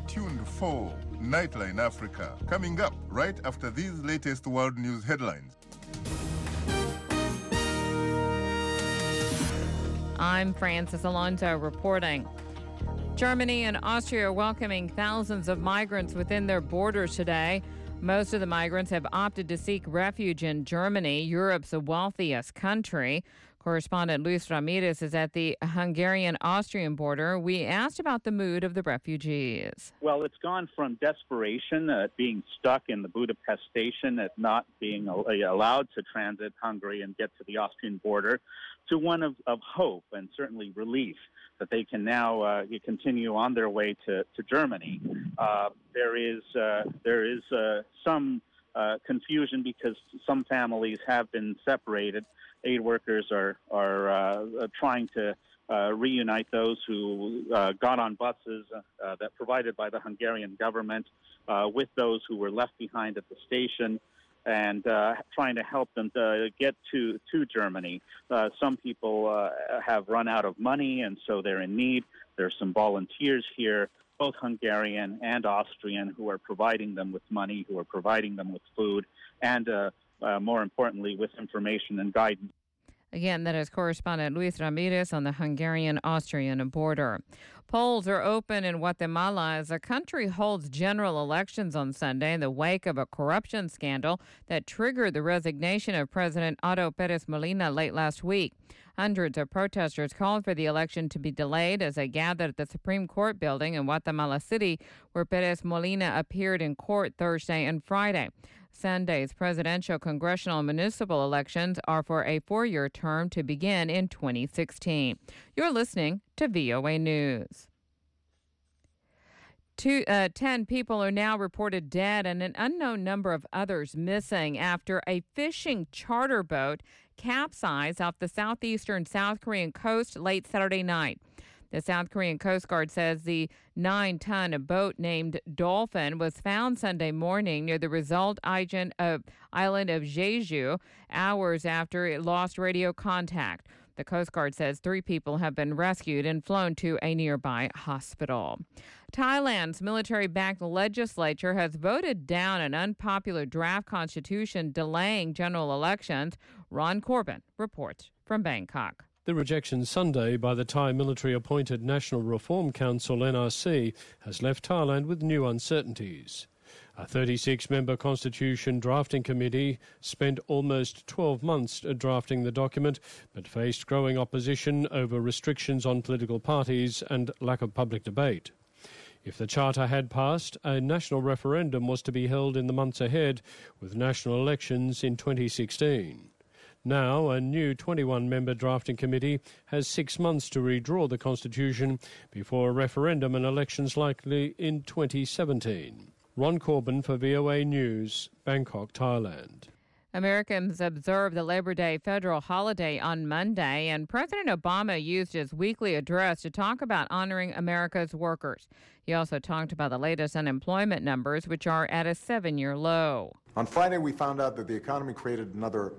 tuned for Nightline Africa, coming up right after these latest world news headlines. I'm Francis Alonso reporting. Germany and Austria are welcoming thousands of migrants within their borders today. Most of the migrants have opted to seek refuge in Germany, Europe's wealthiest country. Correspondent Luis Ramirez is at the Hungarian-Austrian border. We asked about the mood of the refugees. Well, it's gone from desperation at being stuck in the Budapest station, at not being allowed to transit Hungary and get to the Austrian border, to one of hope and certainly relief that they can now continue on their way to Germany. There is some confusion because some families have been separated. Aid workers are trying to reunite those who got on buses that provided by the Hungarian government with those who were left behind at the station, and trying to help them to get to Germany. Some people have run out of money, and so they're in need. There's some volunteers here, both Hungarian and Austrian, who are providing them with money, who are providing them with food, and more importantly, with information and guidance. Again, that is correspondent Luis Ramirez on the Hungarian-Austrian border. Polls are open in Guatemala as the country holds general elections on Sunday in the wake of a corruption scandal that triggered the resignation of President Otto Pérez Molina late last week. Hundreds of protesters called for the election to be delayed as they gathered at the Supreme Court building in Guatemala City, where Pérez Molina appeared in court Thursday and Friday. Sunday's presidential, congressional, and municipal elections are for a 4-year term to begin in 2016. You're listening to VOA News. 10 people are now reported dead and an unknown number of others missing after a fishing charter boat capsized off the southeastern South Korean coast late Saturday night. The South Korean Coast Guard says the 9-ton boat named Dolphin was found Sunday morning near the Result island of Jeju, hours after it lost radio contact. The Coast Guard says 3 people have been rescued and flown to a nearby hospital. Thailand's military-backed legislature has voted down an unpopular draft constitution delaying general elections. Ron Corbin reports from Bangkok. The rejection Sunday by the Thai military-appointed National Reform Council, NRC, has left Thailand with new uncertainties. A 36-member constitution drafting committee spent almost 12 months drafting the document, but faced growing opposition over restrictions on political parties and lack of public debate. If the charter had passed, a national referendum was to be held in the months ahead, with national elections in 2016. Now, a new 21-member drafting committee has 6 months to redraw the constitution before a referendum and elections likely in 2017. Ron Corbin for VOA News, Bangkok, Thailand. Americans observed the Labor Day federal holiday on Monday, and President Obama used his weekly address to talk about honoring America's workers. He also talked about the latest unemployment numbers, which are at a 7-year low. On Friday, we found out that the economy created another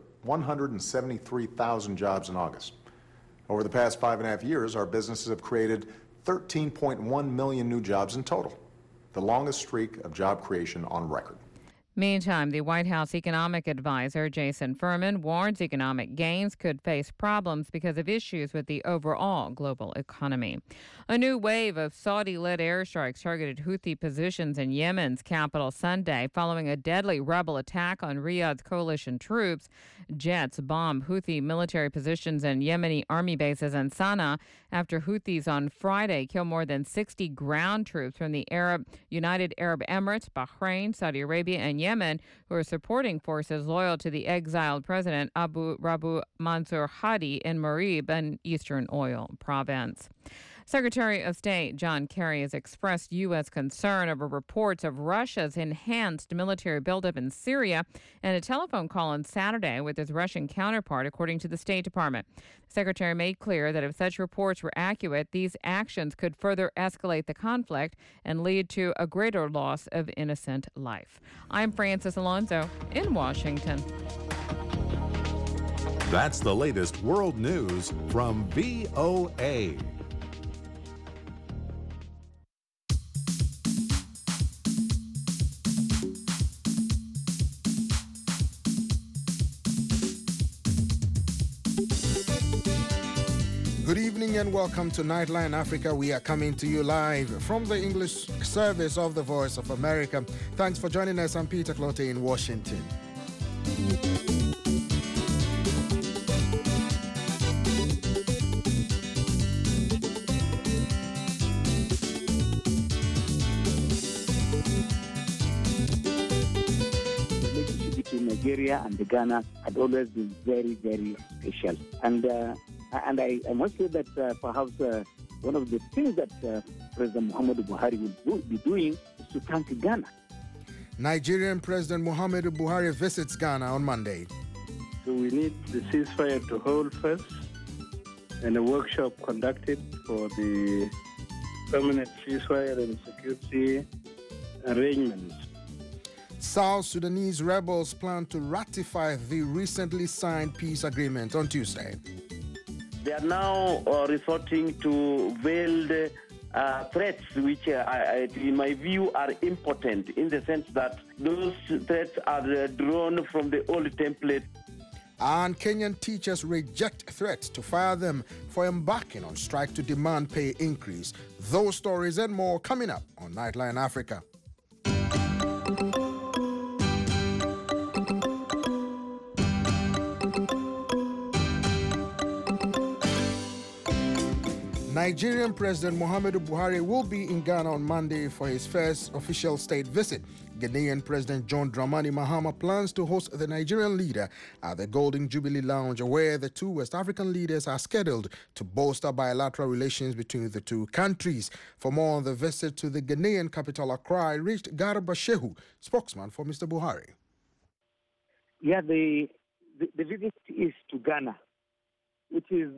173,000 jobs in August. Over the past 5.5 years, our businesses have created 13.1 million new jobs in total, the longest streak of job creation on record. Meantime, the White House economic advisor, Jason Furman, warns economic gains could face problems because of issues with the overall global economy. A new wave of Saudi-led airstrikes targeted Houthi positions in Yemen's capital Sunday following a deadly rebel attack on Riyadh's coalition troops. Jets bombed Houthi military positions and Yemeni army bases in Sana'a after Houthis on Friday killed more than 60 ground troops from the United Arab Emirates, Bahrain, Saudi Arabia, and Yemen, who are supporting forces loyal to the exiled president Abu Rabu Mansur Hadi in Marib, an eastern oil province. Secretary of State John Kerry has expressed U.S. concern over reports of Russia's enhanced military buildup in Syria and a telephone call on Saturday with his Russian counterpart, according to the State Department. The Secretary made clear that if such reports were accurate, these actions could further escalate the conflict and lead to a greater loss of innocent life. I'm Francis Alonso in Washington. That's the latest world news from VOA. Good evening and welcome to Nightline Africa. We are coming to you live from the English service of the Voice of America. Thanks for joining us. I'm Peter Clote in Washington. Nigeria and Ghana had always been very, very special. And I must say that perhaps one of the things that President Muhammadu Buhari will be doing is to thank Ghana. Nigerian President Muhammadu Buhari visits Ghana on Monday. So we need the ceasefire to hold first and a workshop conducted for the permanent ceasefire and security arrangements. South Sudanese rebels plan to ratify the recently signed peace agreement on Tuesday. They are now resorting to veiled threats, which in my view are impotent in the sense that those threats are drawn from the old template. And Kenyan teachers reject threats to fire them for embarking on strike to demand pay increase. Those stories and more coming up on Nightline Africa. Nigerian President Muhammadu Buhari will be in Ghana on Monday for his first official state visit. Ghanaian President John Dramani Mahama plans to host the Nigerian leader at the Golden Jubilee Lounge, where the two West African leaders are scheduled to bolster bilateral relations between the two countries. For more on the visit to the Ghanaian capital Accra, I reached Garba Shehu, spokesman for Mr. Buhari. Yeah, the visit is to Ghana, which is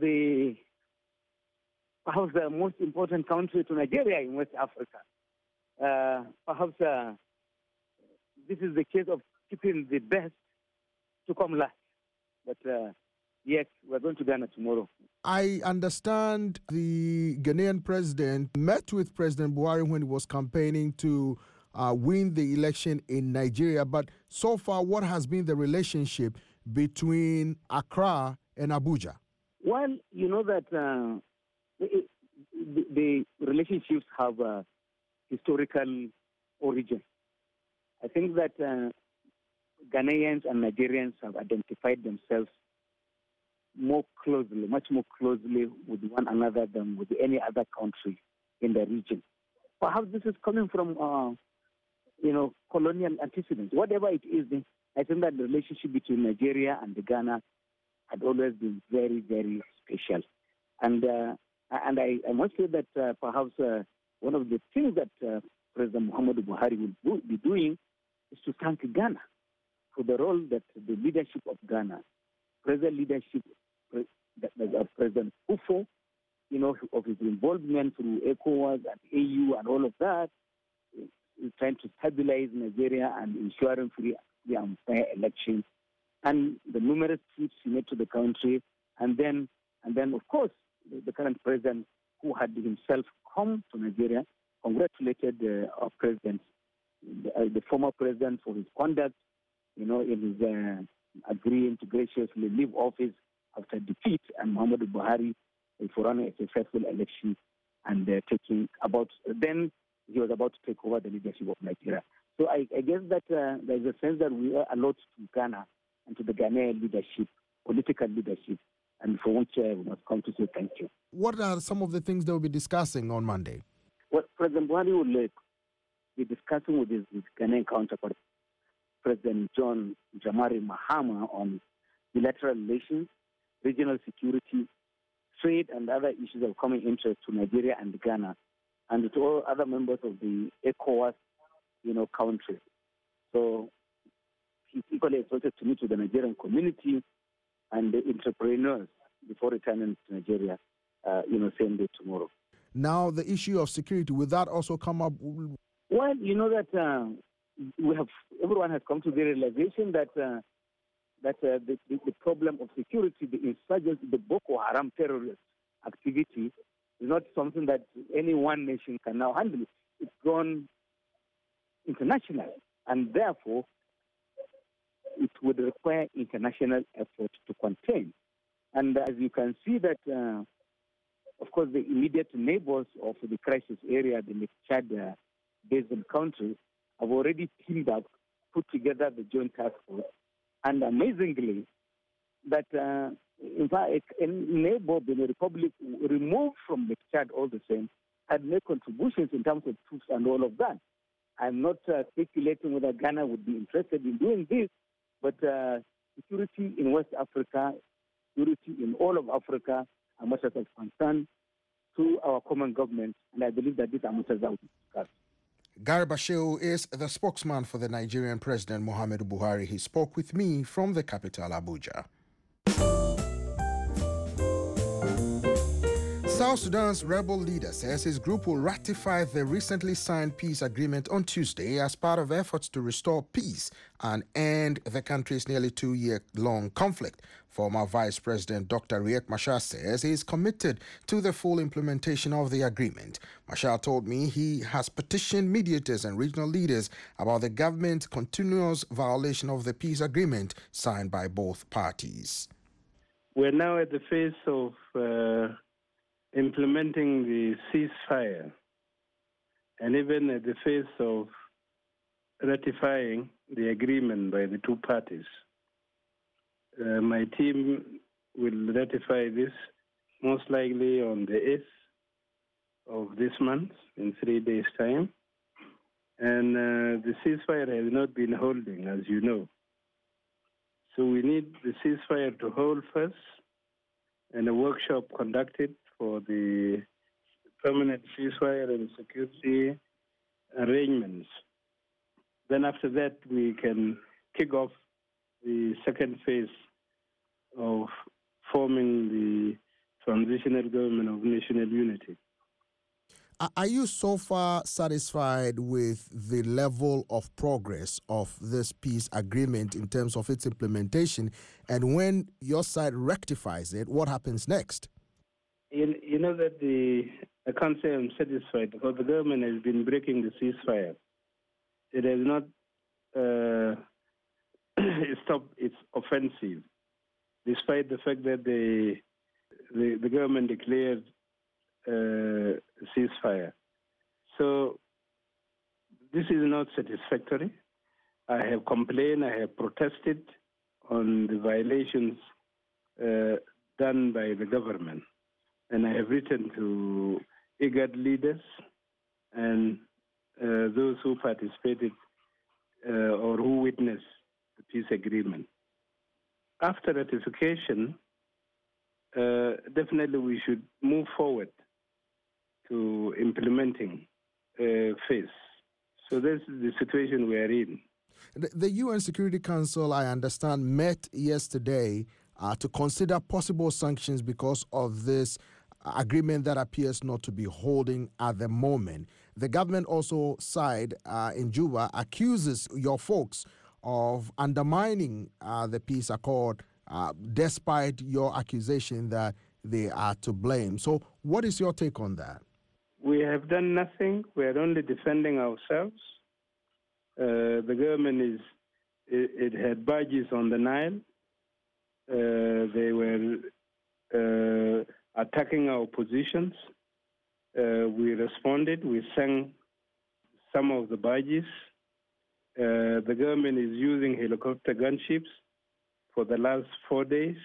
perhaps the most important country to Nigeria in West Africa. Perhaps this is the case of keeping the best to come last. But yes, we're going to Ghana tomorrow. I understand the Ghanaian president met with President Buhari when he was campaigning to win the election in Nigeria. But so far, what has been the relationship between Accra and Abuja? Well, you know that the relationships have a historical origin. I think that Ghanaians and Nigerians have identified themselves more closely, much more closely with one another than with any other country in the region. Perhaps this is coming from, colonial antecedents. Whatever it is, I think that the relationship between Nigeria and Ghana had always been very, very special. And I must say that perhaps one of the things that President Muhammadu Buhari will be doing is to thank Ghana for the role that the leadership of Ghana, present leadership of President Kufuor, of his involvement through ECOWAS and AU and all of that, is trying to stabilize Nigeria and ensuring free and fair elections, and the numerous trips he made to the country, and then of course, the current president, who had himself come to Nigeria, congratulated our president, the former president, for his conduct, in his agreeing to graciously leave office after defeat, and Muhammadu Buhari for running a successful election, and then he was about to take over the leadership of Nigeria. So I guess that there's a sense that we owe a lot to Ghana and to the Ghanaian leadership, political leadership, and for which we must come to say thank you. What are some of the things they will be discussing on Monday? Well, President Buhari will be discussing with his Ghanaian counterpart, President John Dramani Mahama, on bilateral relations, regional security, trade, and other issues of common interest to Nigeria and Ghana, and to all other members of the ECOWAS, countries. So he's equally excited to meet with the Nigerian community and the entrepreneurs before returning to Nigeria, same day tomorrow. Now, the issue of security, will that also come up? Well, you know that everyone has come to the realization that the problem of security, the insurgency, the Boko Haram terrorist activity, is not something that any one nation can now handle. It's gone international, and therefore it would require international effort to contain. And as you can see that of course, the immediate neighbors of the crisis area, the Lake Chad basin countries, have already teamed up, put together the joint task force. And amazingly, that in fact, a neighbor, Benin Republic, removed from Lake Chad all the same, had made contributions in terms of troops and all of that. I'm not speculating whether Ghana would be interested in doing this, but security in West Africa, security in all of Africa are matters of concern to our common government, and I believe that these are matters that will be discussed. Garba Shehu is the spokesman for the Nigerian President Muhammadu Buhari. He spoke with me from the capital, Abuja. South Sudan's rebel leader says his group will ratify the recently signed peace agreement on Tuesday as part of efforts to restore peace and end the country's nearly 2-year-long conflict. Former Vice President Dr. Riek Machar says he is committed to the full implementation of the agreement. Machar told me he has petitioned mediators and regional leaders about the government's continuous violation of the peace agreement signed by both parties. We're now at the phase of implementing the ceasefire, and even at the phase of ratifying the agreement by the two parties. My team will ratify this most likely on the 8th of this month, in 3 days' time. And the ceasefire has not been holding, as you know. So we need the ceasefire to hold first, and a workshop conducted for the permanent ceasefire and security arrangements. Then after that, we can kick off the second phase of forming the transitional government of national unity. Are you so far satisfied with the level of progress of this peace agreement in terms of its implementation? And when your side rectifies it, what happens next? You know that I can't say I'm satisfied because the government has been breaking the ceasefire. It has not stopped its offensive, despite the fact that the government declared ceasefire. So this is not satisfactory. I have complained, I have protested on the violations done by the government. And I have written to IGAD leaders and those who participated or who witnessed the peace agreement. After ratification, definitely we should move forward to implementing phase. So this is the situation we are in. The UN Security Council, I understand, met yesterday to consider possible sanctions because of this agreement that appears not to be holding at the moment. The government also side in Juba accuses your folks of undermining the peace accord despite your accusation that they are to blame. So what is your take on that? We have done nothing. We are only defending ourselves. The government it had barges on the Nile. They were attacking our positions. We responded. We sank some of the barges. The government is using helicopter gunships for the last 4 days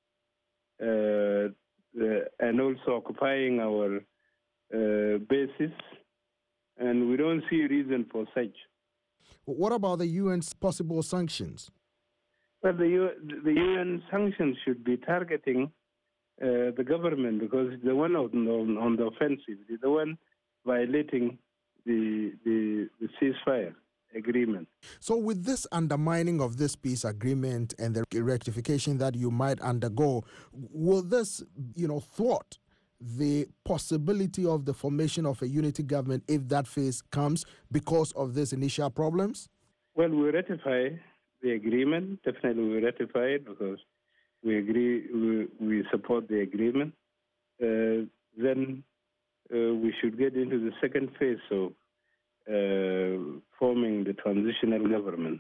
and also occupying our bases. And we don't see reason for such. What about the UN's possible sanctions? Well, the UN sanctions should be targeting the government because it's the one on the offensive, it's the one violating the ceasefire agreement. So with this undermining of this peace agreement and the rectification that you might undergo, will this, thwart the possibility of the formation of a unity government if that phase comes because of these initial problems? Well, we ratify the agreement. Definitely we ratify it because we agree, we support the agreement. Then we should get into the second phase of forming the transitional government.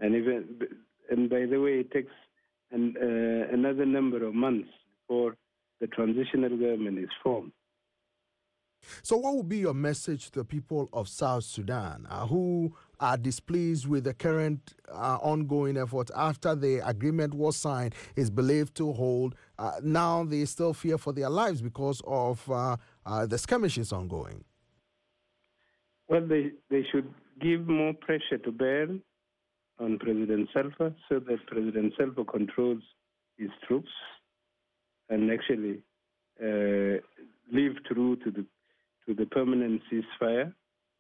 And by the way, it takes another number of months before the transitional government is formed. So what would be your message to the people of South Sudan who are displeased with the current ongoing effort after the agreement was signed, is believed to hold? Now they still fear for their lives because of the skirmishes ongoing. Well, they should give more pressure to bear on President Salva so that President Salva controls his troops and actually live through to the permanent ceasefire.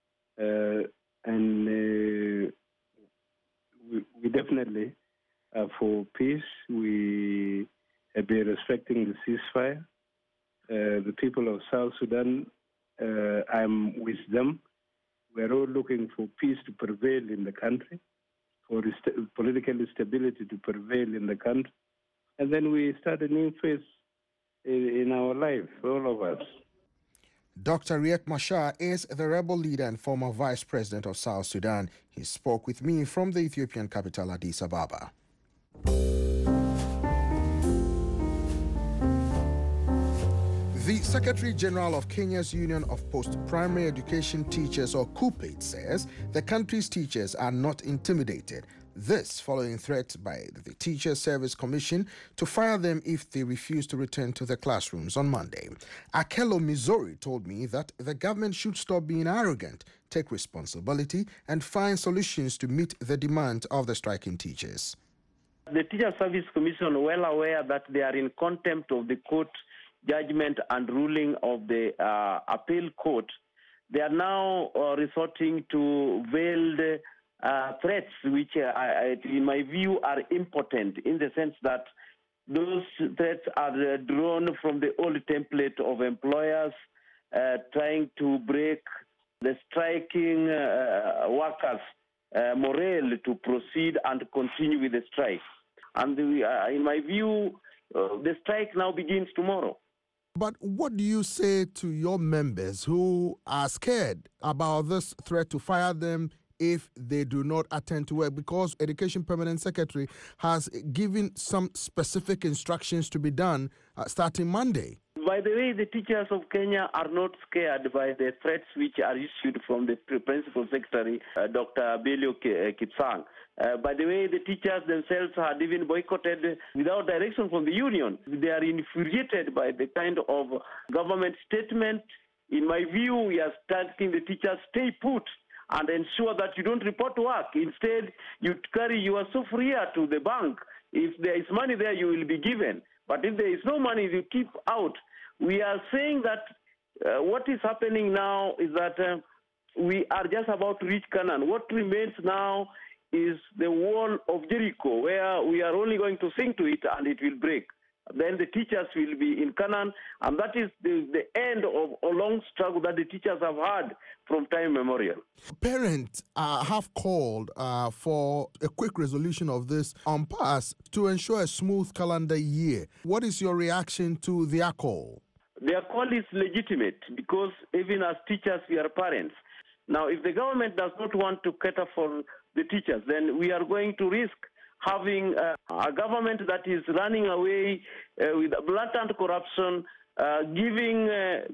And we definitely are for peace. We have been respecting the ceasefire. The people of South Sudan, I'm with them. We're all looking for peace to prevail in the country, for political stability to prevail in the country. And then we start a new phase in our life, all of us. Dr. Riek Machar is the rebel leader and former vice president of South Sudan. He spoke with me from the Ethiopian capital, Addis Ababa. The Secretary General of Kenya's Union of Post-Primary Education Teachers, or KUPPET, says the country's teachers are not intimidated. This following threats by the Teacher Service Commission to fire them if they refuse to return to their classrooms on Monday. Akelo Mizori told me that the government should stop being arrogant, take responsibility, and find solutions to meet the demands of the striking teachers. The Teacher Service Commission, well aware that they are in contempt of the court judgment and ruling of the appeal court, they are now resorting to veiled threats, which in my view are impotent, in the sense that those threats are drawn from the old template of employers trying to break the striking workers' morale to proceed and continue with the strike. And in my view, the strike now begins tomorrow. But what do you say to your members who are scared about this threat to fire them if they do not attend to work? Because Education Permanent Secretary has given some specific instructions to be done starting Monday. By the way, the teachers of Kenya are not scared by the threats which are issued from the Principal Secretary, Dr. Belio Kipsang. By the way, the teachers themselves had even boycotted without direction from the union. They are infuriated by the kind of government statement. In my view, we are asking the teachers stay put and ensure that you don't report to work. Instead, you carry your sophria to the bank. If there is money there, you will be given. But if there is no money, you keep out. We are saying that what is happening now is that we are just about to reach Canaan. What remains now is the wall of Jericho, where we are only going to sing to it and it will break. Then the teachers will be in Canaan, and that is the end of a long struggle that the teachers have had from time immemorial. Parents have called for a quick resolution of this impasse to ensure a smooth calendar year. What is your reaction to their call? Their call is legitimate because even as teachers, we are parents. Now, if the government does not want to cater for the teachers, then we are going to risk having a government that is running away with blatant corruption, giving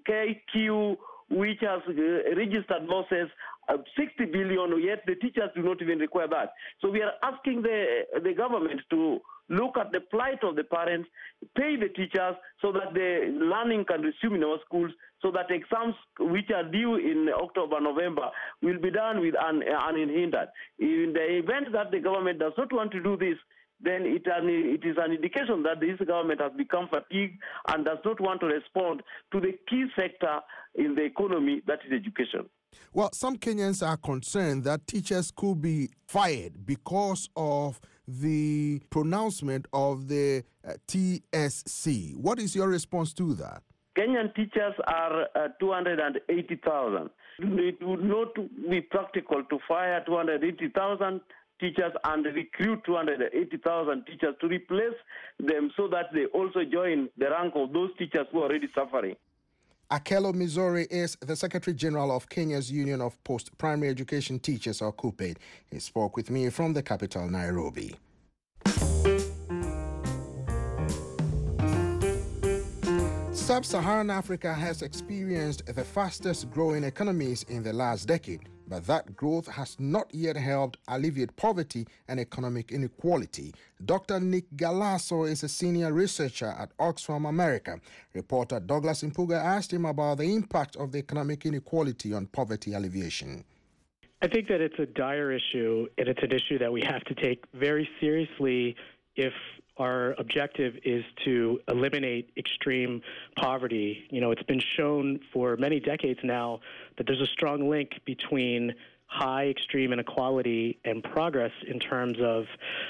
KQ, which has registered losses, 60 billion, yet the teachers do not even require that. So we are asking the government to look at the plight of the parents, pay the teachers so that the learning can resume in our schools, so that exams which are due in October, November will be done with unhindered. In the event that the government does not want to do this, then it is an indication that this government has become fatigued and does not want to respond to the key sector in the economy, that is education. Well, some Kenyans are concerned that teachers could be fired because of the pronouncement of the TSC. What is your response to that? Kenyan teachers are 280,000. It would not be practical to fire 280,000 teachers and recruit 280,000 teachers to replace them so that they also join the rank of those teachers who are already suffering. Akelo Mizori is the Secretary General of Kenya's Union of Post-Primary Education Teachers, or KUPPET. He spoke with me from the capital, Nairobi. Sub-Saharan Africa has experienced the fastest growing economies in the last decade, but that growth has not yet helped alleviate poverty and economic inequality. Dr. Nick Galasso is a senior researcher at Oxfam America. Reporter Douglas Impuga asked him about the impact of the economic inequality on poverty alleviation. I think that it's a dire issue, and it's an issue that we have to take very seriously if our objective is to eliminate extreme poverty. You know, it's been shown for many decades now that there's a strong link between high extreme inequality and progress in terms of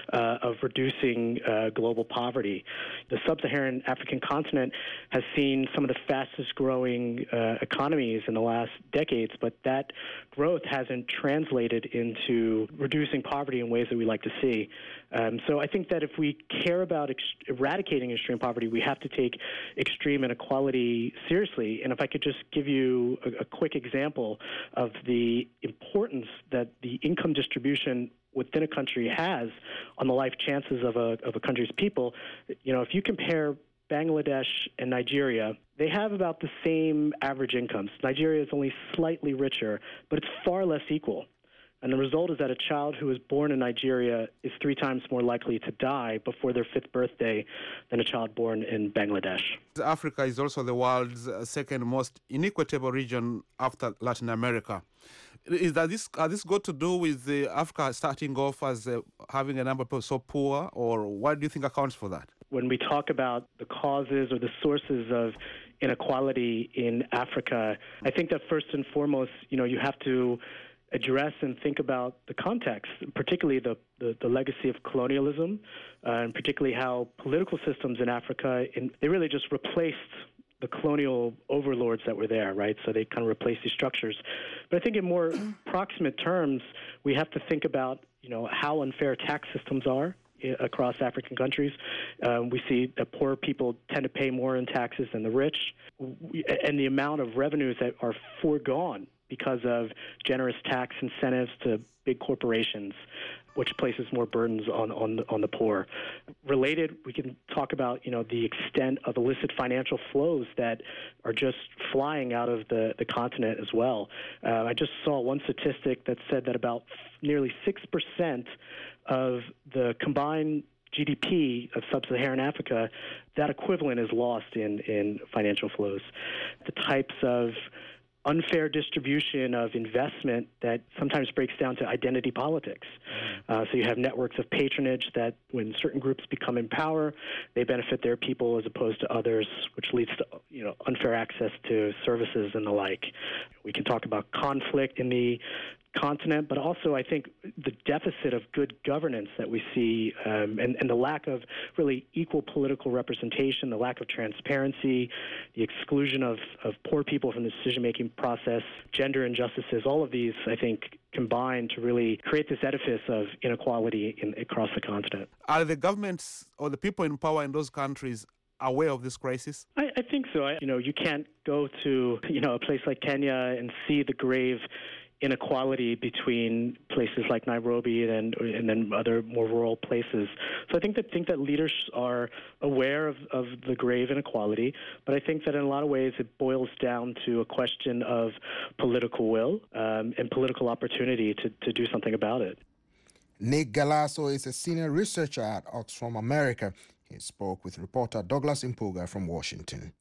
reducing global poverty. The sub-Saharan African continent has seen some of the fastest growing economies in the last decades, but that growth hasn't translated into reducing poverty in ways that we like to see. So I think that if we care about eradicating extreme poverty, we have to take extreme inequality seriously. And if I could just give you a quick example of the importance that the income distribution within a country has on the life chances of a country's people. You know, if you compare Bangladesh and Nigeria, they have about the same average incomes. Nigeria is only slightly richer, but it's far less equal. And the result is that a child who is born in Nigeria is 3 times more likely to die before their 5th birthday than a child born in Bangladesh. Africa is also the world's second most inequitable region after Latin America. Is this got to do with Africa starting off as having a number of people so poor, or what do you think accounts for that? When we talk about the causes or the sources of inequality in Africa, I think that first and foremost, you know, you have to address and think about the context, particularly the legacy of colonialism, and particularly how political systems in Africa, they really just replaced the colonial overlords that were there, right? So they kind of replaced these structures. But I think in more proximate terms, we have to think about, you know, how unfair tax systems are across African countries. We see that poor people tend to pay more in taxes than the rich, and the amount of revenues that are foregone because of generous tax incentives to big corporations, which places more burdens on the poor. Related, we can talk about, you know, the extent of illicit financial flows that are just flying out of the continent as well. I just saw one statistic that said that about nearly 6% of the combined GDP of sub-Saharan Africa, that equivalent is lost in financial flows. The types of unfair distribution of investment that sometimes breaks down to identity politics. So you have networks of patronage that when certain groups become in power, they benefit their people as opposed to others, which leads to, you know, unfair access to services and the like. We can talk about conflict in the continent, but also I think the deficit of good governance that we see and the lack of really equal political representation, the lack of transparency, the exclusion of poor people from the decision-making process, gender injustices, all of these, I think, combine to really create this edifice of inequality across the continent. Are the governments or the people in power in those countries aware of this crisis? I think so. You can't go to, a place like Kenya and see the grave inequality between places like Nairobi and then other more rural places. So I think that leaders are aware of the grave inequality, but I think that in a lot of ways it boils down to a question of political will and political opportunity to do something about it. Nick Galasso is a senior researcher at Oxfam America. He spoke with reporter Douglas Impuga from Washington.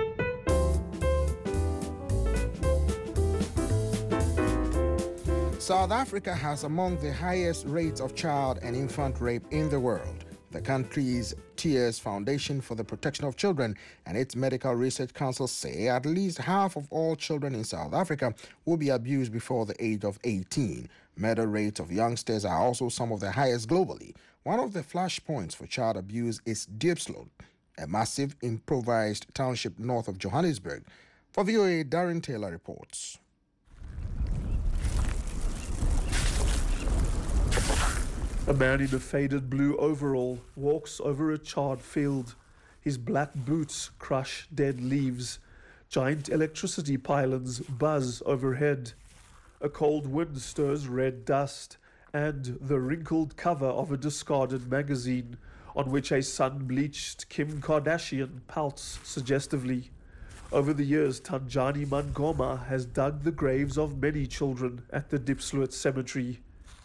South Africa has among the highest rates of child and infant rape in the world. The country's Tears Foundation for the Protection of Children and its Medical Research Council say at least half of all children in South Africa will be abused before the age of 18. Murder rates of youngsters are also some of the highest globally. One of the flashpoints for child abuse is Diepsloot, a massive improvised township north of Johannesburg. For VOA, Darren Taylor reports. A man in a faded blue overall walks over a charred field. His black boots crush dead leaves. Giant electricity pylons buzz overhead. A cold wind stirs red dust and the wrinkled cover of a discarded magazine on which a sun-bleached Kim Kardashian pouts suggestively. Over the years, Tanjani Mangoma has dug the graves of many children at the Diepsloot cemetery.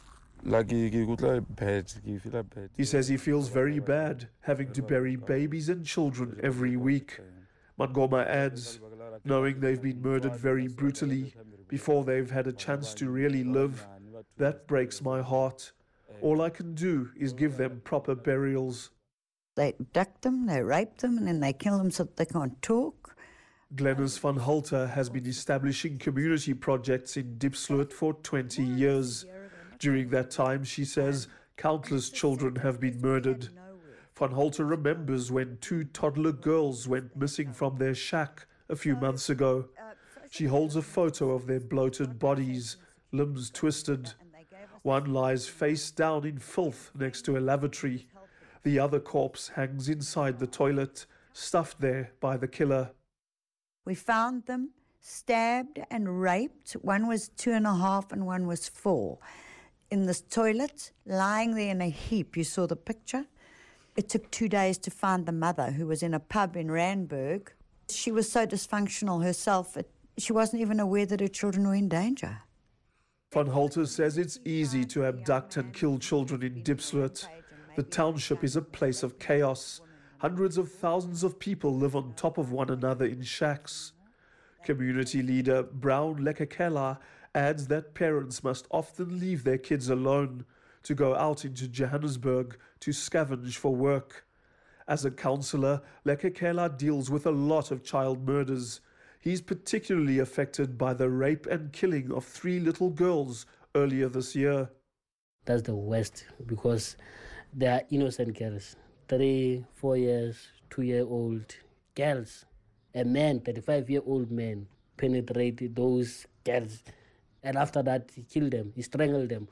He says he feels very bad having to bury babies and children every week. Mangoma adds, knowing they've been murdered very brutally before they've had a chance to really live, that breaks my heart. All I can do is give them proper burials. They abduct them, they rape them, and then they kill them so that they can't talk. Glenys van Hulter has been establishing community projects in Diepsloot for 20 years. During that time, she says, countless children have been murdered. Van Hulter remembers when 2 toddler girls went missing from their shack a few months ago. She holds a photo of their bloated bodies, limbs twisted. One lies face down in filth next to a lavatory. The other corpse hangs inside the toilet, stuffed there by the killer. We found them stabbed and raped. One was 2.5 and one was 4. In this toilet, lying there in a heap. You saw the picture. It took 2 days to find the mother, who was in a pub in Randburg. She was so dysfunctional herself, she wasn't even aware that her children were in danger. Van Hulter says it's easy to abduct and kill children in Diepsloot. The township is a place of chaos. Hundreds of thousands of people live on top of one another in shacks. Community leader Brown Lekekela adds that parents must often leave their kids alone to go out into Johannesburg to scavenge for work. As a counsellor, Lekekela deals with a lot of child murders. He's particularly affected by the rape and killing of 3 little girls earlier this year. That's the worst, because they are innocent girls, 3, 4 years, 2-year-old girls. A man, 35-year-old man, penetrated those girls. And after that, he killed them, he strangled them.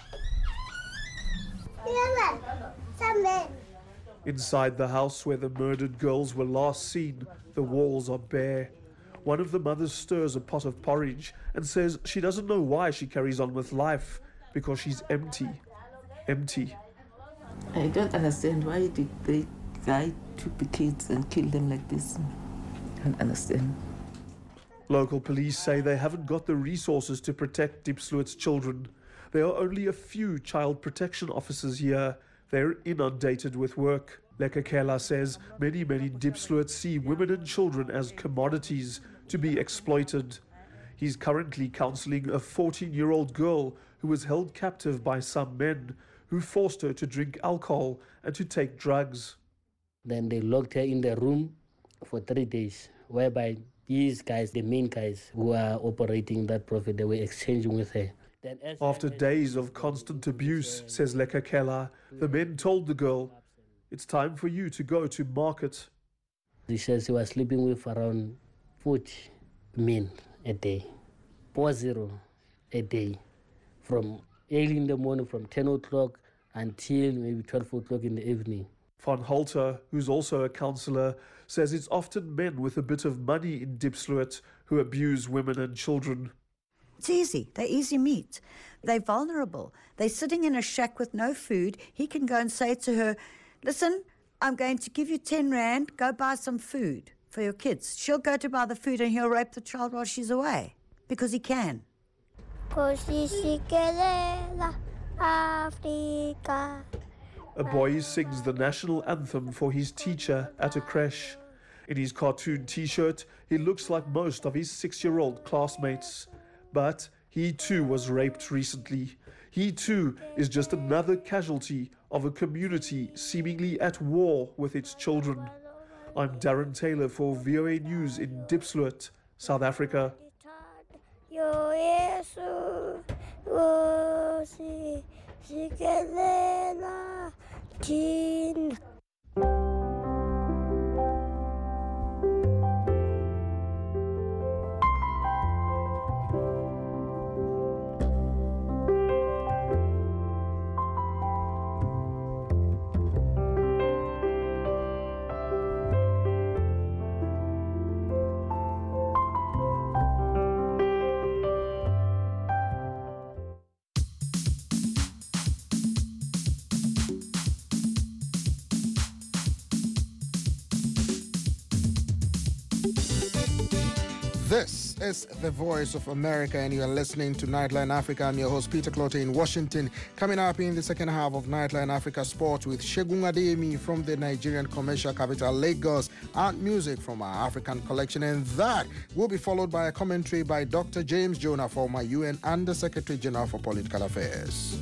Inside the house where the murdered girls were last seen, the walls are bare. One of the mothers stirs a pot of porridge and says she doesn't know why she carries on with life, because she's empty. Empty. I don't understand why did the guy took the kids and kill them like this. I don't understand. Local police say they haven't got the resources to protect Diepsloot's children. There are only a few child protection officers here. They're inundated with work. Lekekela says many Diepsloot see women and children as commodities to be exploited. He's currently counselling a 14-year-old girl who was held captive by some men who forced her to drink alcohol and to take drugs. Then they locked her in the room for 3 days, whereby these guys, the main guys who are operating that profit, they were exchanging with her. After days of constant abuse, says Lekekela, the men told the girl, "It's time for you to go to market." She says she was sleeping with around 40 men a day, 40 a day, from early in the morning, from 10 o'clock until maybe 12 o'clock in the evening. Van Hulter, who's also a counsellor, says it's often men with a bit of money in Diepsloot who abuse women and children. It's easy. They're easy meat. They're vulnerable. They're sitting in a shack with no food. He can go and say to her, "Listen, I'm going to give you 10 rand. Go buy some food for your kids." She'll go to buy the food and he'll rape the child while she's away because he can. A boy sings the national anthem for his teacher at a creche. In his cartoon t-shirt, he looks like most of his 6-year-old classmates. But he too was raped recently. He too is just another casualty of a community seemingly at war with its children. I'm Darren Taylor for VOA News in Diepsloot, South Africa. This is the Voice of America, and you are listening to Nightline Africa. I'm your host, Peter Clote in Washington. Coming up in the second half of Nightline Africa Sports with Segun Adeyemi from the Nigerian commercial capital, Lagos, art music from our African collection, and that will be followed by a commentary by Dr. James Jonah, former UN Under Secretary General for Political Affairs.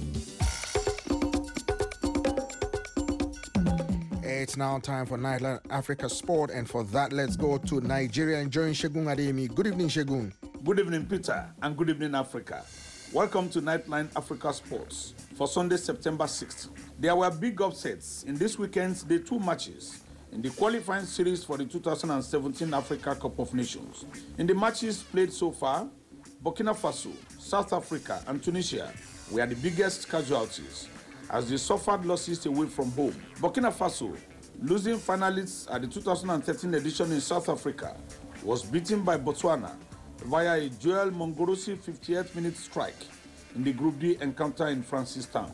It's now time for Nightline Africa Sport, and for that, let's go to Nigeria and join Segun Adeyemi. Good evening, Segun. Good evening, Peter, and good evening, Africa. Welcome to Nightline Africa Sports for Sunday, September 6th. There were big upsets in this weekend's Day 2 matches in the qualifying series for the 2017 Africa Cup of Nations. In the matches played so far, Burkina Faso, South Africa, and Tunisia were the biggest casualties as they suffered losses away from home. Burkina Faso, losing finalists at the 2013 edition in South Africa, was beaten by Botswana via a Joel Mongorosi 58th minute strike in the Group D encounter in Francistown.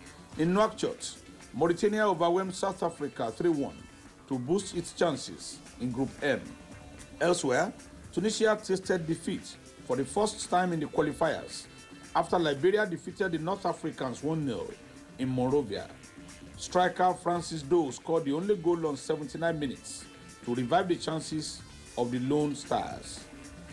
In Nouakchott, Mauritania overwhelmed South Africa 3-1 to boost its chances in Group M. Elsewhere, Tunisia tasted defeat for the first time in the qualifiers after Liberia defeated the North Africans 1-0 in Monrovia. Striker Francis Doe scored the only goal on 79 minutes to revive the chances of the Lone Stars.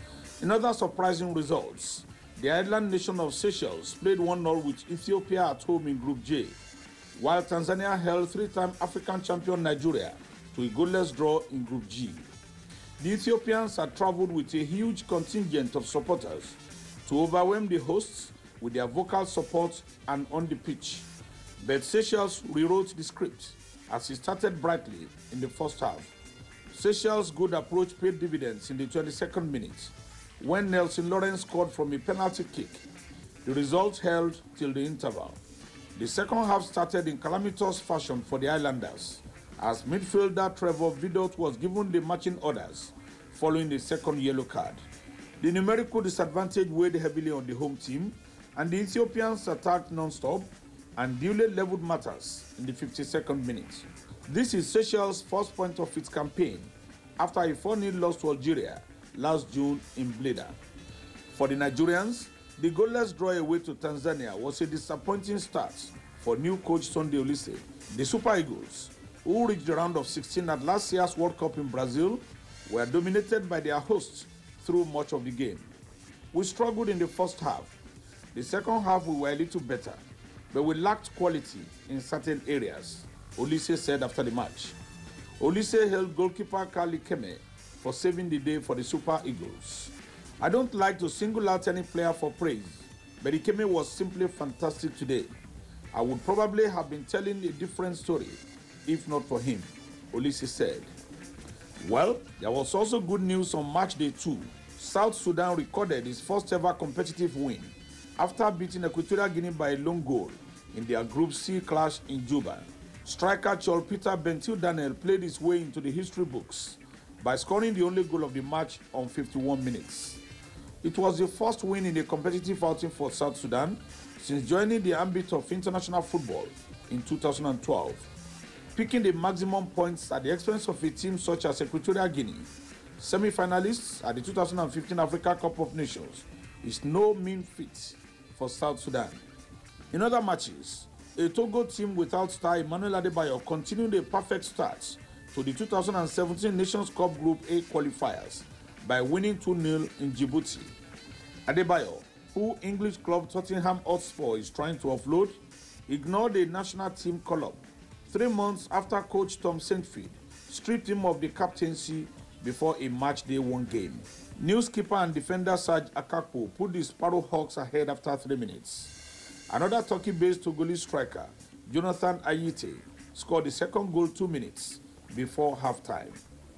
In other surprising results, the island nation of Seychelles played 1-0 with Ethiopia at home in Group J, while Tanzania held three-time African champion Nigeria to a goalless draw in Group G. The Ethiopians had traveled with a huge contingent of supporters to overwhelm the hosts with their vocal support and on the pitch. But Seychelles rewrote the script as it started brightly in the first half. Seychelles' good approach paid dividends in the 22nd minute when Nelson Lawrence scored from a penalty kick. The result held till the interval. The second half started in calamitous fashion for the Islanders as midfielder Trevor Vidot was given the matching orders following the second yellow card. The numerical disadvantage weighed heavily on the home team, and the Ethiopians attacked non-stop and duly leveled matters in the 52nd minute. This is Seychelles' first point of its campaign after a 4-0 loss to Algeria last June in Bleda. For the Nigerians, the goalless draw away to Tanzania was a disappointing start for new coach Sunday Oliseh. The Super Eagles, who reached the round of 16 at last year's World Cup in Brazil, were dominated by their hosts through much of the game. We struggled in the first half. The second half we were a little better, but we lacked quality in certain areas, Oliseh said after the match. Oliseh hailed goalkeeper Kali Keme for saving the day for the Super Eagles. I don't like to single out any player for praise, but Keme was simply fantastic today. I would probably have been telling a different story if not for him, Oliseh said. Well, there was also good news on match day 2. South Sudan recorded its first ever competitive win after beating Equatorial Guinea by a lone goal in their Group C clash in Juba. Striker Chol Peter Bentil Daniel played his way into the history books by scoring the only goal of the match on 51 minutes. It was the first win in a competitive outing for South Sudan since joining the ambit of international football in 2012. Picking the maximum points at the expense of a team such as Equatorial Guinea, semi-finalists at the 2015 Africa Cup of Nations, is no mean feat for South Sudan. In other matches, a Togo team without star Emmanuel Adebayo continued a perfect start to the 2017 Nations Cup Group A qualifiers by winning 2-0 in Djibouti. Adebayo, who English club Tottenham Hotspur is trying to offload, ignored a national team call-up 3 months after coach Tom Saintfield stripped him of the captaincy before a match-day 1 game. New skipper and defender Serge Akakpo put the Sparrow Hawks ahead after 3 minutes. Another Turkey-based Togolese striker, Jonathan Ayite, scored the second goal 2 minutes before halftime.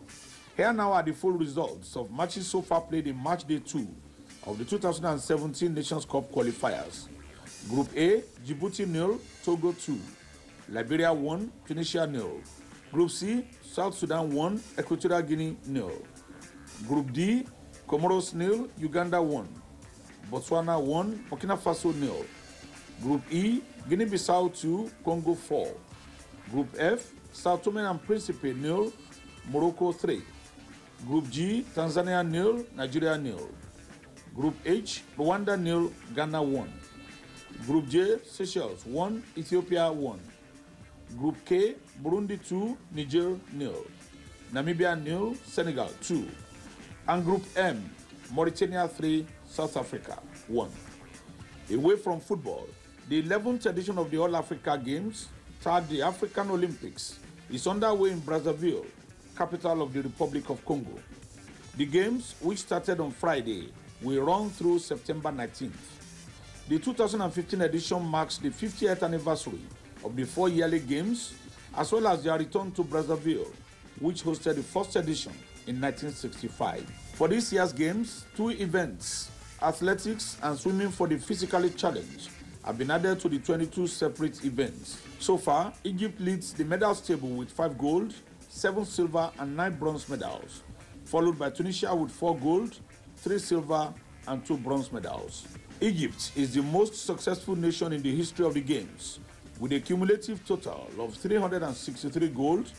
Here now are the full results of matches so far played in match day 2 of the 2017 Nations Cup qualifiers. Group A, Djibouti 0, Togo 2. Liberia 1, Tunisia 0. Group C, South Sudan 1, Equatorial Guinea 0. Group D, Comoros 0, Uganda 1. Botswana 1, Burkina Faso 0. Group E, Guinea-Bissau 2, Congo 4. Group F, Sao Tome and Principe 0, Morocco 3. Group G, Tanzania 0, Nigeria 0. Group H, Rwanda 0, Ghana 1. Group J, Seychelles 1, Ethiopia 1. Group K, Burundi 2, Niger 0. Namibia 0, Senegal 2. And Group M, Mauritania 3, South Africa 1. Away from football, the 11th edition of the All Africa Games, tagged the African Olympics, is underway in Brazzaville, capital of the Republic of Congo. The games, which started on Friday, will run through September 19th. The 2015 edition marks the 50th anniversary of the 4 yearly games, as well as their return to Brazzaville, which hosted the first edition in 1965. For this year's games, 2 events, athletics and swimming for the physically challenged, have been added to the 22 separate events. So far, Egypt leads the medals table with 5 gold, 7 silver and 9 bronze medals, followed by Tunisia with 4 gold, 3 silver and 2 bronze medals. Egypt is the most successful nation in the history of the Games, with a cumulative total of 363 gold,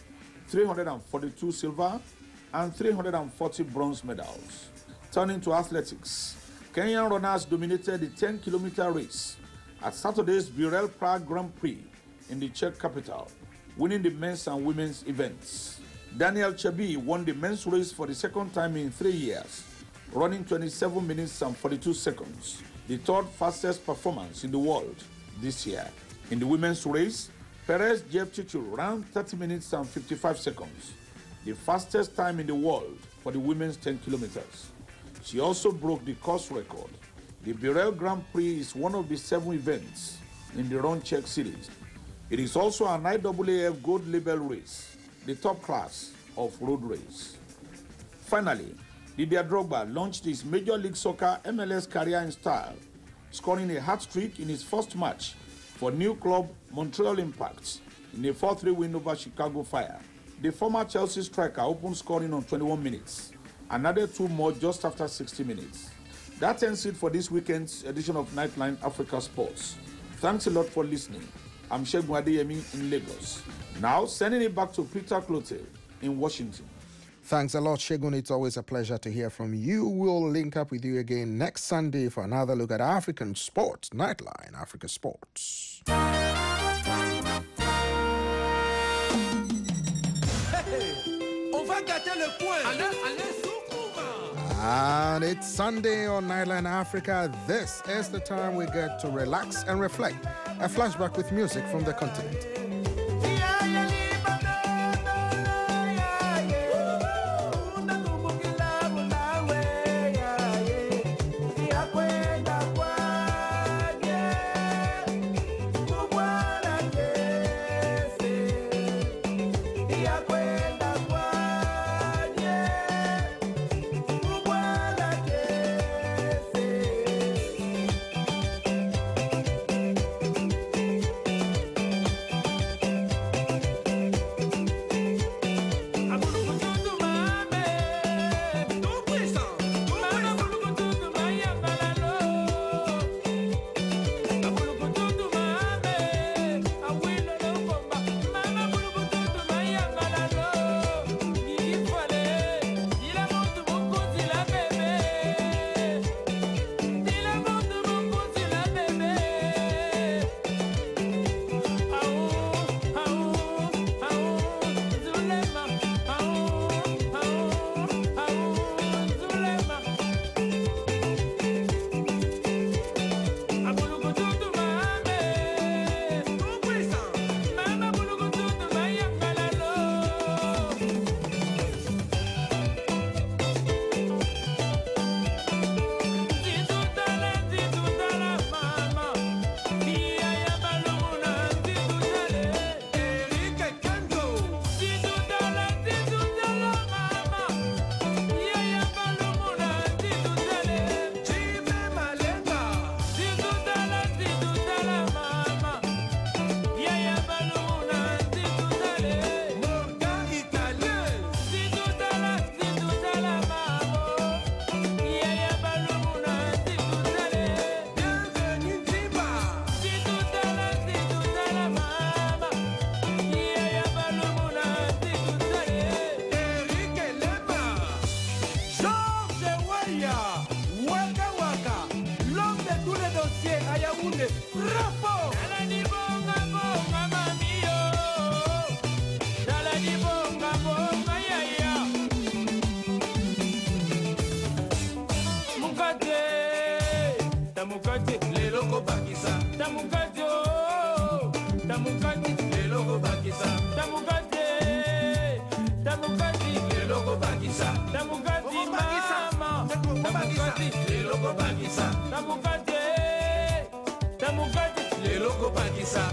342 silver and 340 bronze medals. Turning to athletics, Kenyan runners dominated the 10-kilometer race at Saturday's Burel Prague Grand Prix in the Czech capital, winning the men's and women's events. Daniel Chebi won the men's race for the second time in 3 years, running 27 minutes and 42 seconds, the 3rd fastest performance in the world this year. In the women's race, Perez Jepchichou ran 30 minutes and 55 seconds, the fastest time in the world for the women's 10 kilometers. She also broke the course record. The Burel Grand Prix is one of the 7 events in the Run Czech series. It is also an IAAF gold label race, the top class of road race. Finally, Didier Drogba launched his Major League Soccer MLS career in style, scoring a hat-trick in his first match for new club Montreal Impact in a 4-3 win over Chicago Fire. The former Chelsea striker opened scoring on 21 minutes and added 2 more just after 60 minutes. That ends it for this weekend's edition of Nightline Africa Sports. Thanks a lot for listening. I'm Segun Adeyemi in Lagos. Now, sending it back to Peter Clote in Washington. Thanks a lot, Segun. It's always a pleasure to hear from you. We'll link up with you again next Sunday for another look at African sports. Nightline Africa Sports. And it's Sunday on Nightline Africa. This is the time we get to relax and reflect. A flashback with music from the continent. tamukati lelo kobakisa tamukati tamukati lelo kobakisa tamukati mama tamukati lelo kobakisa tamukati tamukati lelo kobakisa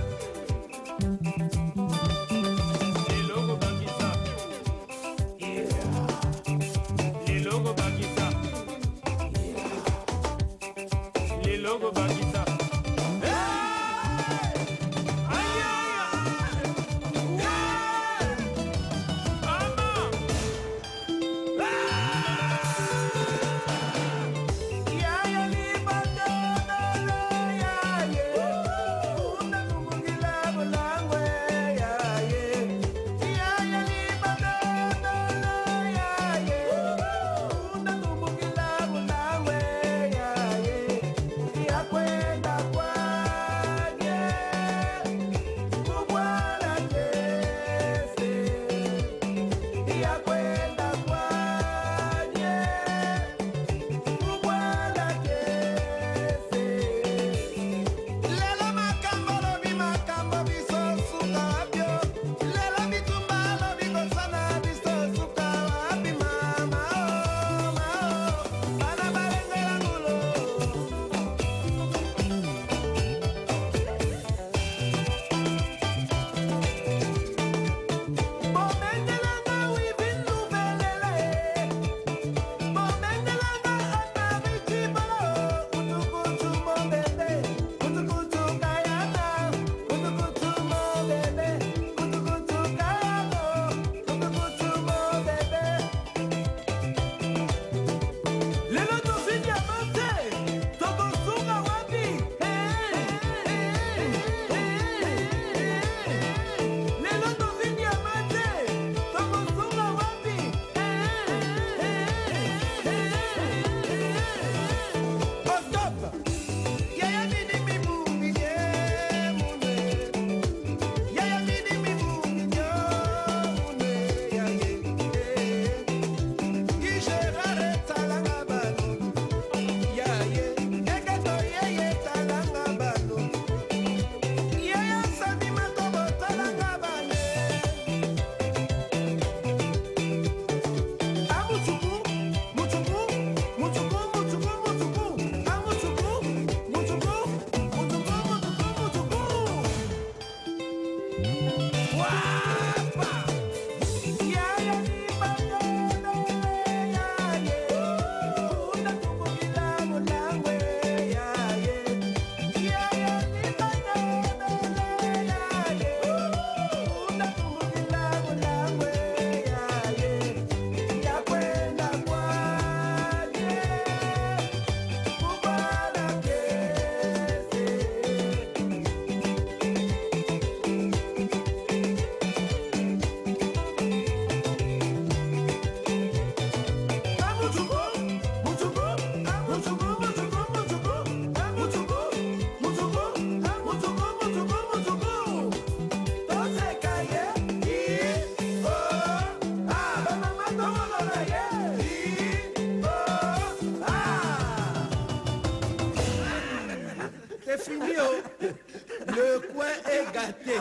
Le coin est gâté.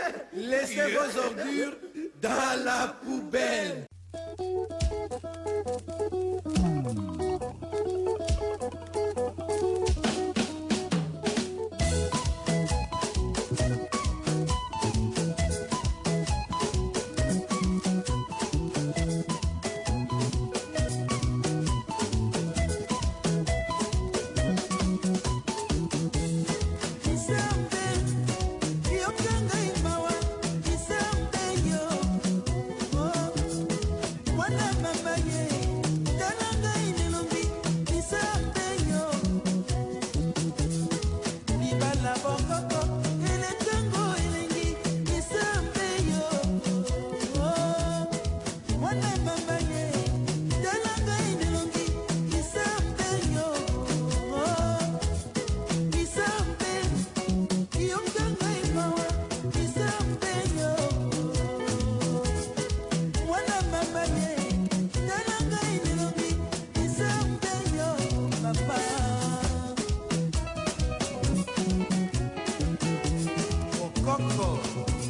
Laissez vos ordures dans la poubelle. Coco.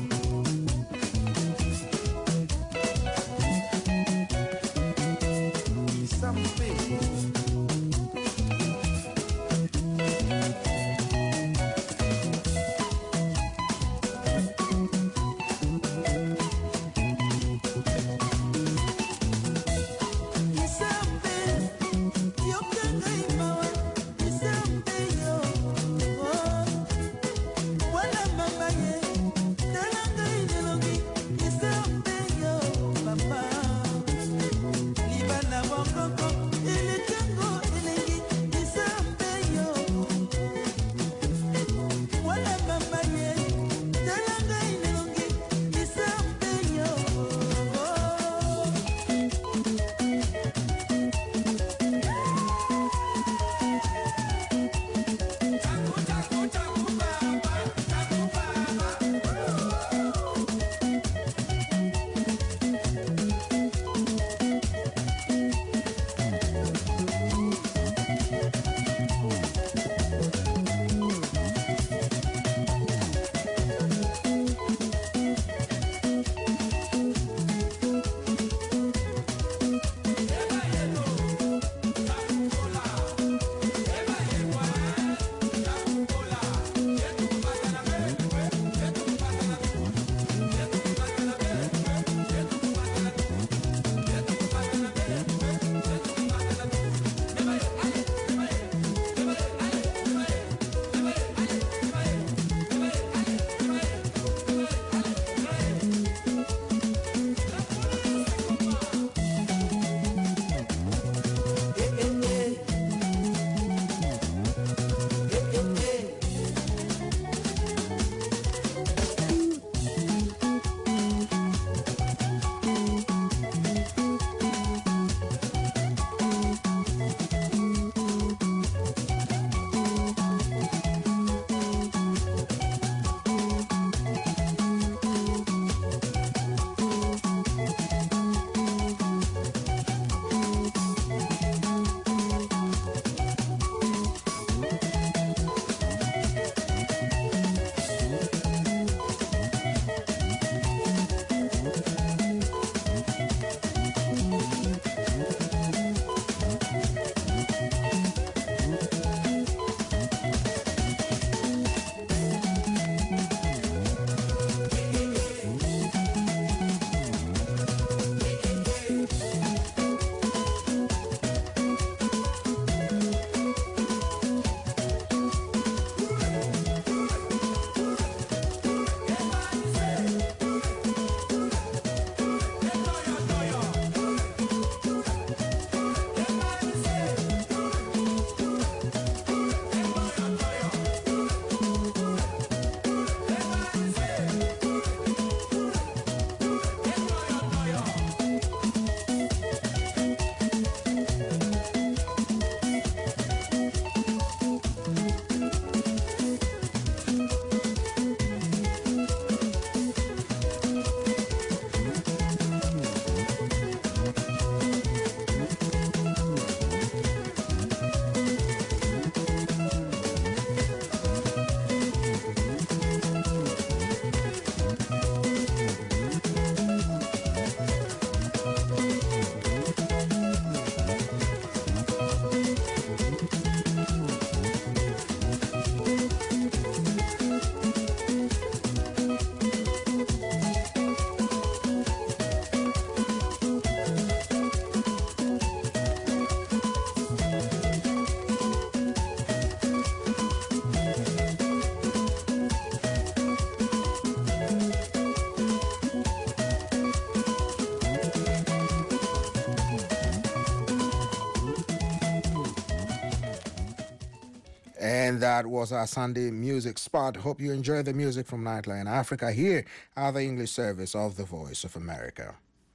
And that was our Sunday music spot. Hope you enjoy the music from Nightline Africa here at the English service of the Voice of America.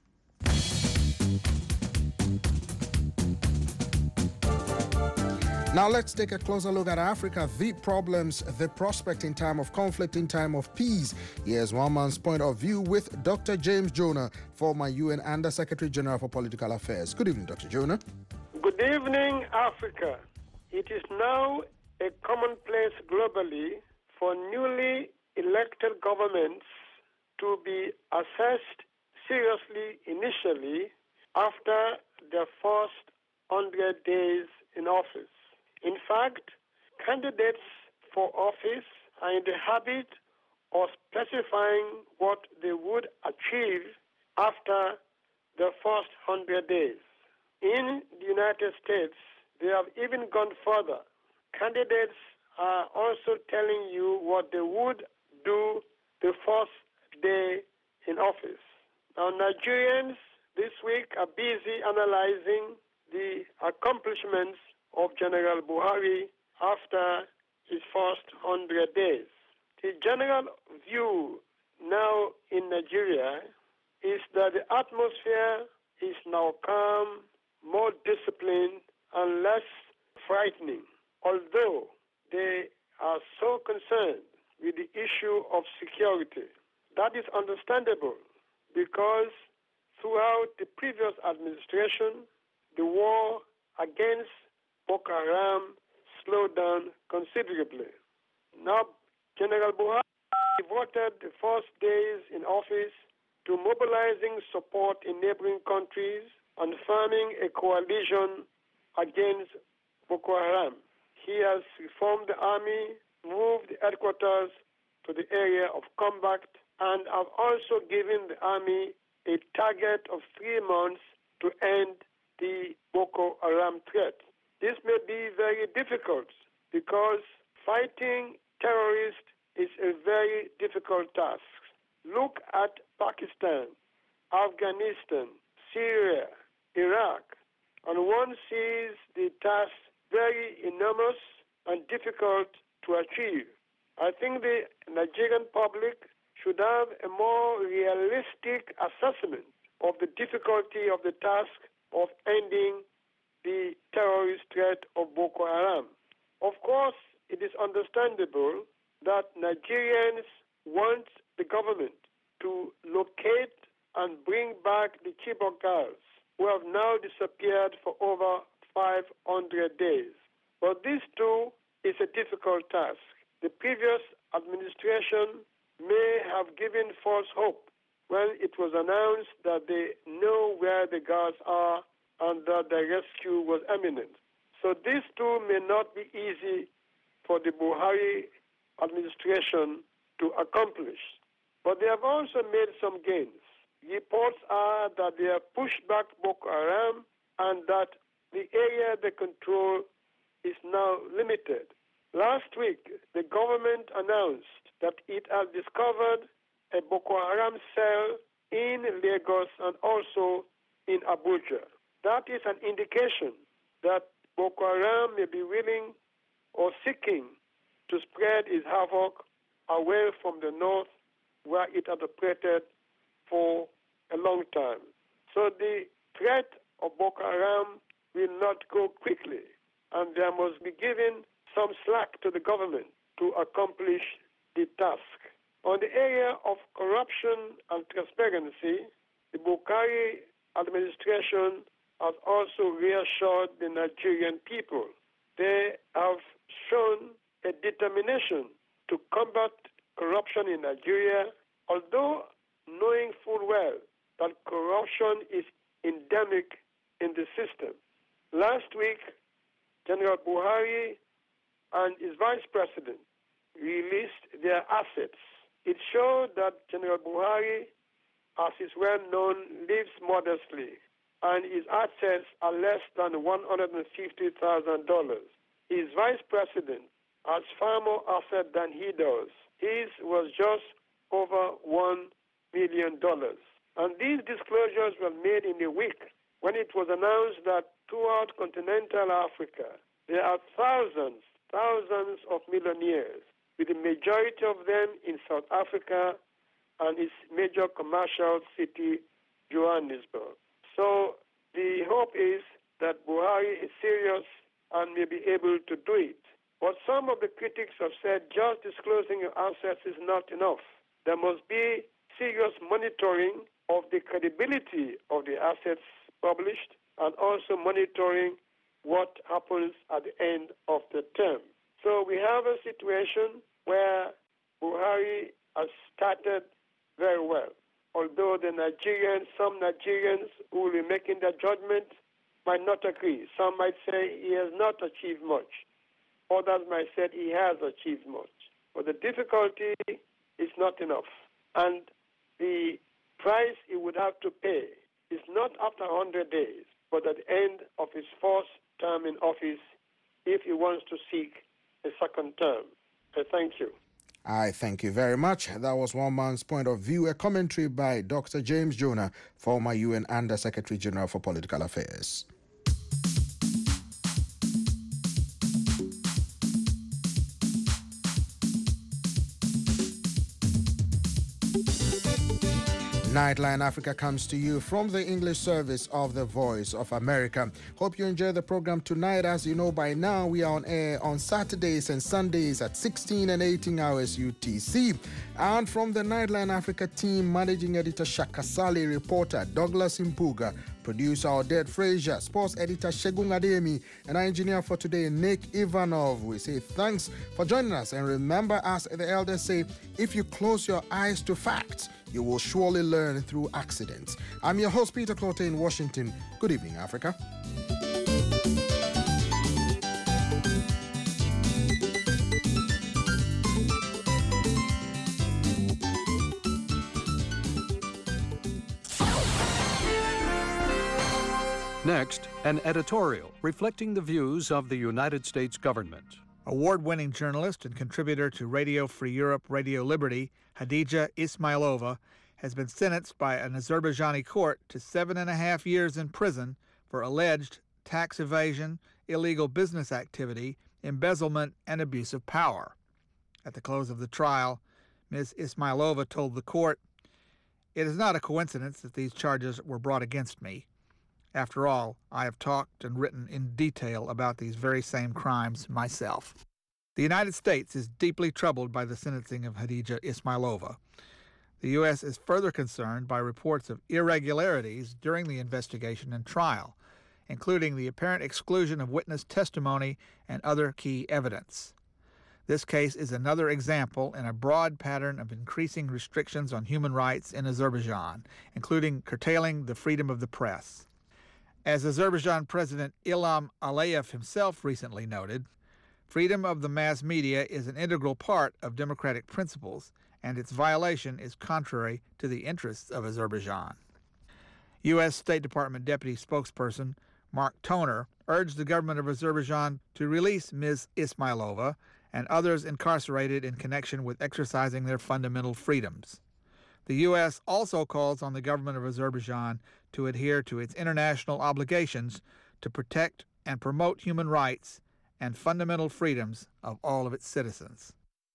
Now let's take a closer look at Africa, the problems, the prospect in time of conflict, in time of peace. Here's one man's point of view with Dr. James Jonah, former UN Under Secretary General for Political Affairs. Good evening, Dr. Jonah. Good evening, Africa. It is now a commonplace globally for newly elected elected governments to be assessed seriously initially after their first 100 days in office. In fact, candidates for office are in the habit of specifying what they would achieve after the first 100 days. In the United States, they have even gone further. Candidates are also telling you what they would do the first day in office. Now, Nigerians this week are busy analyzing the accomplishments of General Buhari after his first 100 days. The general view now in Nigeria is that the atmosphere is now calm, more disciplined, and less frightening, although they are so concerned with the issue of security. That is understandable because throughout the previous administration, the war against Boko Haram slowed down considerably. Now, General Buhari devoted the first days in office to mobilizing support in neighboring countries and forming a coalition against Boko Haram. He has reformed the army, moved the headquarters to the area of combat, and have also given the army a target of 3 months to end the Boko Haram threat. This may be very difficult because fighting terrorists is a very difficult task. Look at Pakistan, Afghanistan, Syria, Iraq, and one sees the task very enormous and difficult to achieve. I think the Nigerian public should have a more realistic assessment of the difficulty of the task of ending the terrorist threat of Boko Haram. Of course, it is understandable that Nigerians want the government to locate and bring back the Chibok girls who have now disappeared for over 500 days. But this too is a difficult task. The previous administration may have given false hope when it was announced that they know where the girls are and that the rescue was imminent. So this too may not be easy for the Buhari administration to accomplish. But they have also made some gains. Reports are that they have pushed back Boko Haram and that the area they control is now limited. Last week, the government announced that it has discovered a Boko Haram cell in Lagos and also in Abuja. That is an indication that Boko Haram may be willing or seeking to spread its havoc away from the north where it had operated for a long time. So the threat of Boko Haram will not go quickly, and there must be given some slack to the government to accomplish the task. On the area of corruption and transparency, the Buhari administration has also reassured the Nigerian people. They have shown a determination to combat corruption in Nigeria, although knowing full well that corruption is endemic in the system. Last week, General Buhari and his vice president released their assets. It showed that General Buhari, as is well known, lives modestly, and his assets are less than $150,000. His vice president has far more assets than he does. His was just over $1 million. And these disclosures were made in a week when it was announced that throughout continental Africa, there are thousands of millionaires, with the majority of them in South Africa and its major commercial city, Johannesburg. So the hope is that Buhari is serious and may be able to do it. But some of the critics have said just disclosing your assets is not enough. There must be serious monitoring of the credibility of the assets published and also monitoring what happens at the end of the term. So we have a situation where Buhari has started very well. Although some Nigerians who will be making their judgment might not agree. Some might say he has not achieved much. Others might say he has achieved much. But the difficulty is not enough. And the price he would have to pay is not after 100 days, but at the end of his first term in office if he wants to seek a second term. Thank you. I thank you very much. That was one man's point of view, a commentary by Dr. James Jonah, former UN Under Secretary General for Political Affairs. Nightline Africa comes to you from the English service of the Voice of America. Hope you enjoy the program tonight. As you know by now, we are on air on Saturdays and Sundays at 16 and 18 hours UTC. And from the Nightline Africa team, Managing Editor Shaka Sali, reporter Douglas Impuga, producer Odette Frazier, sports editor Shegun Ademi, and our engineer for today, Nick Ivanov. We say thanks for joining us. And remember, as the elders say, if you close your eyes to facts, you will surely learn through accidents. I'm your host, Peter Clote in Washington. Good evening, Africa. Next, an editorial reflecting the views of the United States government. Award-winning journalist and contributor to Radio Free Europe, Radio Liberty, Hadija Ismailova, has been sentenced by an Azerbaijani court to 7.5 years in prison for alleged tax evasion, illegal business activity, embezzlement, and abuse of power. At the close of the trial, Ms. Ismailova told the court, "It is not a coincidence that these charges were brought against me. After all, I have talked and written in detail about these very same crimes myself." The United States is deeply troubled by the sentencing of Hadija Ismailova. The U.S. is further concerned by reports of irregularities during the investigation and trial, including the apparent exclusion of witness testimony and other key evidence. This case is another example in a broad pattern of increasing restrictions on human rights in Azerbaijan, including curtailing the freedom of the press. As Azerbaijan President Ilham Aliyev himself recently noted, freedom of the mass media is an integral part of democratic principles, and its violation is contrary to the interests of Azerbaijan. U.S. State Department Deputy Spokesperson Mark Toner urged the government of Azerbaijan to release Ms. Ismailova and others incarcerated in connection with exercising their fundamental freedoms. The U.S. also calls on the government of Azerbaijan to adhere to its international obligations to protect and promote human rights and fundamental freedoms of all of its citizens.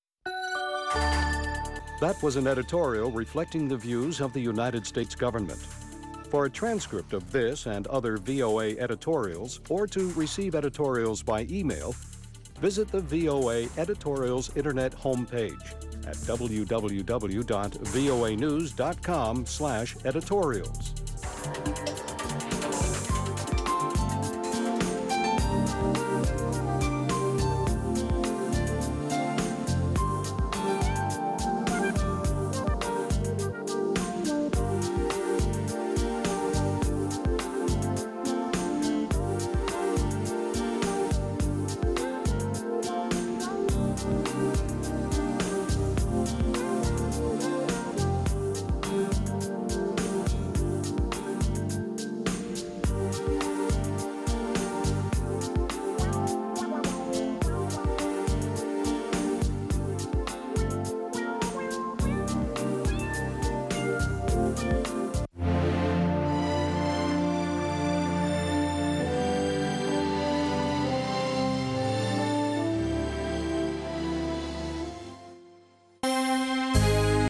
That was an editorial reflecting the views of the United States government. For a transcript of this and other VOA editorials, or to receive editorials by email, visit the VOA Editorials Internet homepage at www.voanews.com/editorials.